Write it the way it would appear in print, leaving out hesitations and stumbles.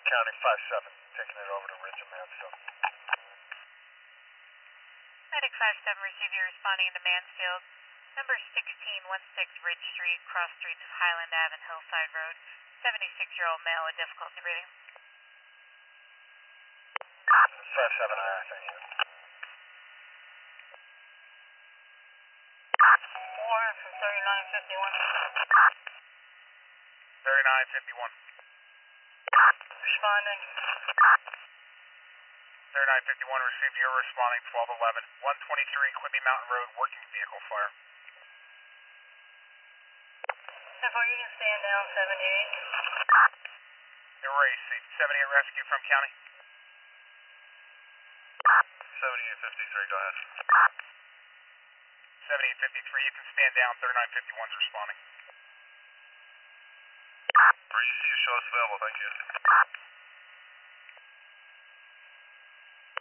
County 5-7, taking it over to Ridge and Mansfield. Medic 5-7, receive you responding to Mansfield. Number 1616 Ridge Street, cross streets of Highland Ave and Hillside Road. 76-year-old male with difficulty breathing. 5-7, thank you. 4 from 3951. 3951. Responding. 3951, received you responding 1211. 123 Quimby Mountain Road, working vehicle fire. 10-4, you can stand down 78. Erase 78 rescue from county. 7853, go ahead. 7853, you can stand down. 3951's responding. 3UC, show us available, thank you.